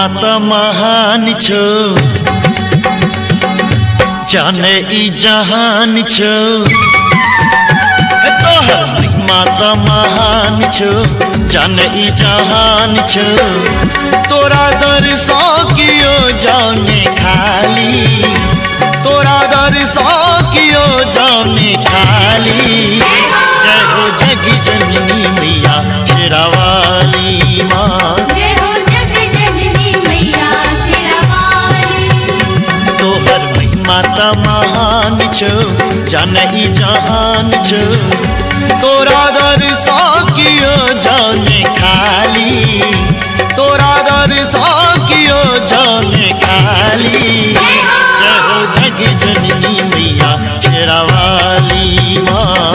त महान छो जाने ई जहान छो तोहर महिमा त महान छो जाने ई जहान छो तोरा दर सो कियो जाने खाली तोरा दर सो कियो जाने खाली जय हो जगी जननी मैया शेरावाली माँ माता महान छो जानही जहान छो तोरा दर सो कियो जाने खाली तोरा दर सो कियो जाने खाली जय हो जग जननी मैया शेरावाली माँ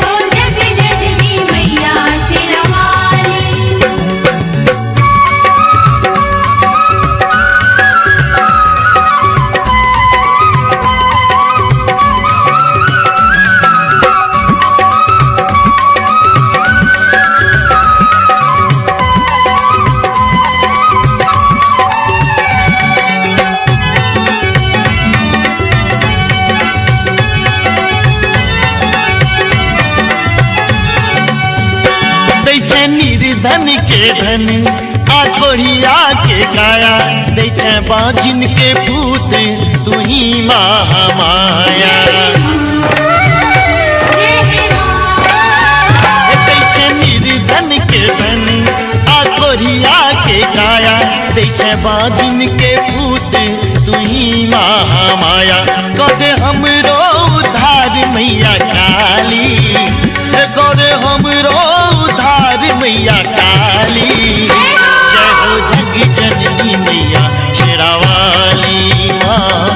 निर्धन के धन आखोरिया के काया दै छै बाजिन के पूत तू ही महामाया दै छै निर्धन के धन आखोरिया के काया दै छै बाजिन के पूत तू ही महामाया कदे हमरो उद्धार मैया काली कदे हमरो उद्धार मैया काली जय हो जग जननी मैया शेरावाली माँ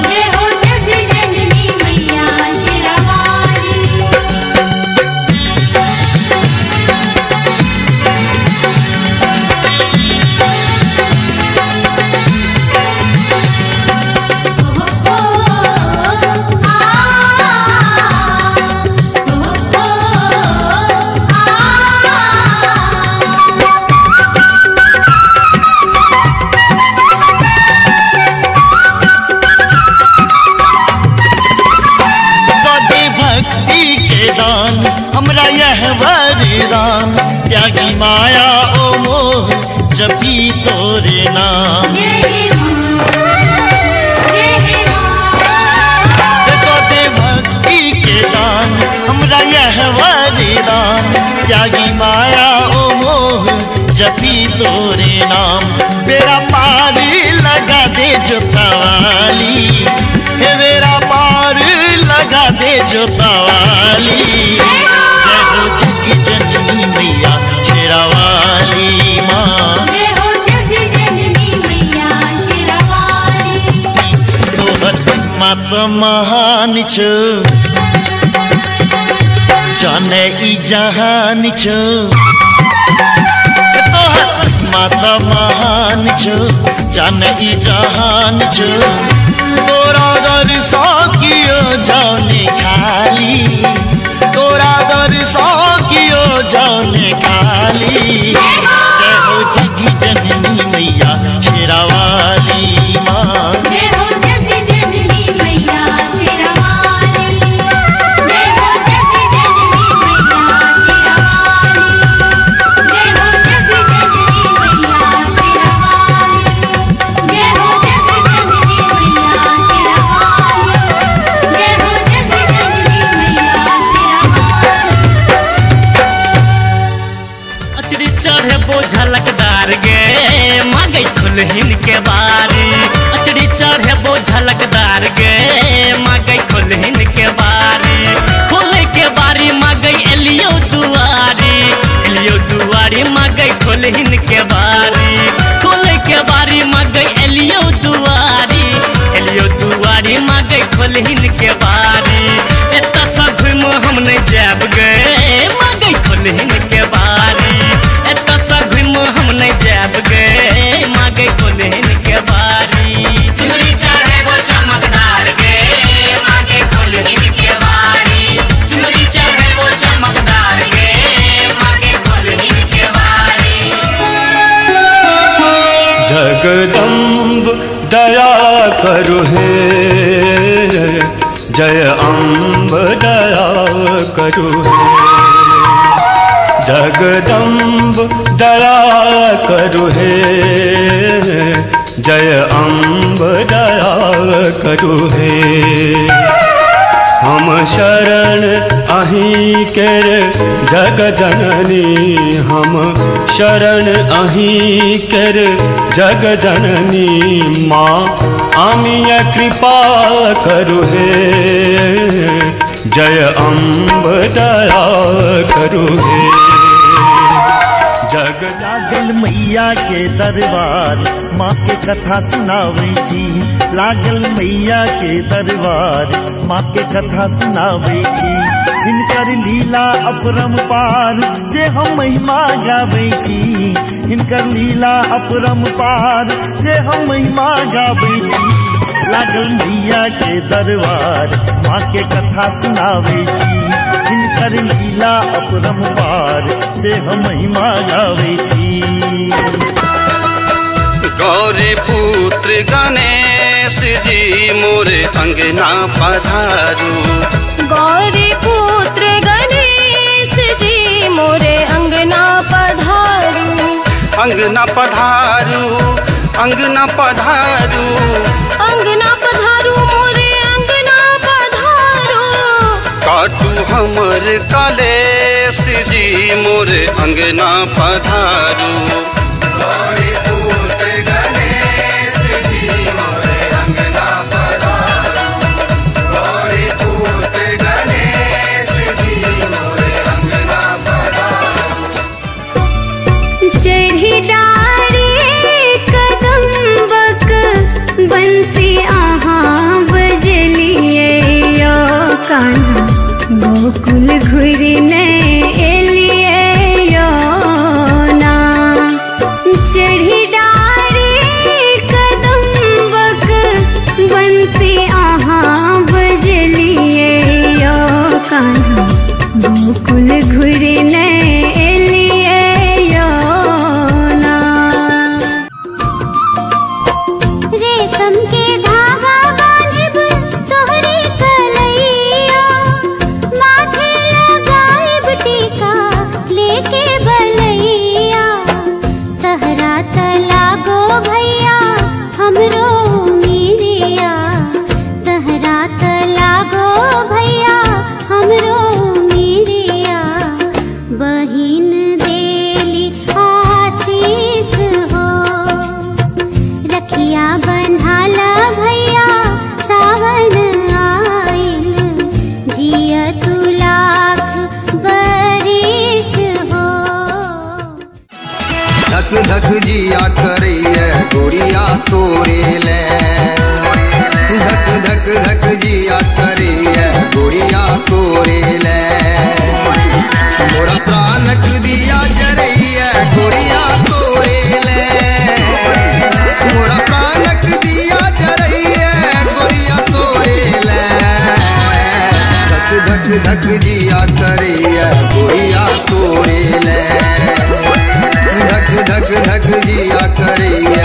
हमरा यह वरदान त्यागी माया ओ मोह जपी तोरे नाम दे भक्ति के दान हमरा यह वरदान त्यागी माया ओ मोह जपी तोरे नाम बेरा पार लगा दे जोतावाली हे बेरा पार लगा दे जोतावाली जय हो जग जननी मैया शेरावाली माँ तोहर मात महान छो जाने ई जहान छो तोहर मात महान छो जाने ई जहान छो तोरा दर सो कियो जाने खाली तोरा दर सो कियो जाने खाली जय हो जगी जननी मैया शेरावाली माँ झलकदार गे मांगे खुलहिन के बारी अचड़ी चढ़े बो झलकदार गे मांगे खुलहिन के बारी खोले के बारी मांगे एलियो दुआरी मांगे खुलहिन के बारी खोले के बारी मांगे एलियो दुआरी मांगे खुलहिन के बारी एता सब घूम हम नहीं जाब गे मांगे खुलहिन के बारी हम नहीं जाब गे मांगे खुलहिन के बारी चूड़ी चढ़े वो चमकदार गे मांगे खुलहिन के बारी चूड़ी चढ़े वो चमकदार गे मांगे खुलहिन के बारी जगदम्बा दया करु हे जय अम्ब दया करु हे जगदम्ब दया करु हे जय अम्ब दया करु हे हम शरण अहीं केर जग जननी हम शरण अहीं केर जग जननी माँ आमिया कृपा करु हे जय अम्ब दया करु हे जग लागल मैया के दरबार माँ के कथा सुनावे छी लागल मैया के दरबार माँ के कथा सुनावे छी हिनकर लीला अपरंपार जे हम महिमा गावे छी हिनकर लीला अपरंपार जे हम महिमा गावे छी लागल मैया के दरबार माँ के कथा सुनावे छी हिनकर लीला अपरंपार से हम महिमा गावे छी गौरी पुत्र गणेश जी मोरे अंगना पधारू गौरी पुत्र गणेश जी मोरे अंगना पधारू अंगना पधारू अंगना पधारू अंगना पधारू मोरे अंगना पधारू काटू हमर कलेश जी मोरे अंगना पधारू गौरी पुत्र गणेश जी मोरे अंगना पधारू गौरी पुत्र गणेश जी मोरे अंगना पधारू चढ़ी डारे कदम्बक बंसी आहाँ बजलिए यो कान्हा गोकुल घुरने एलिए यो ना चढ़ी डारे कदम्बक बंसी आहाँ बजलिए यो कान्हा गोकुल घुरने एलिए यो ना रेशम के धागा बांधिब तोहरी कलैया माथे लगाइब टीका लेके बलैया तहरा तलागो भैया हमरो मीरिया तहरा तलागो भैया हमरो मीरिया बहिन देली आशीष हो रखिया बन्हाला भैया सावन आइल जिया तू लाख बरिस हो धक धक जिया करैया गोरिया तोरे ले धक धक धक जिया करैया गोरिया तोरे ले मोरा प्राणक दिया जरैया गोरिया तोरे ले मोरा प्राणक दिया जरैया गोरिया तोरे ले धक धक धक जिया करैया गोरिया तोरे ले धक धक धक जिया करैया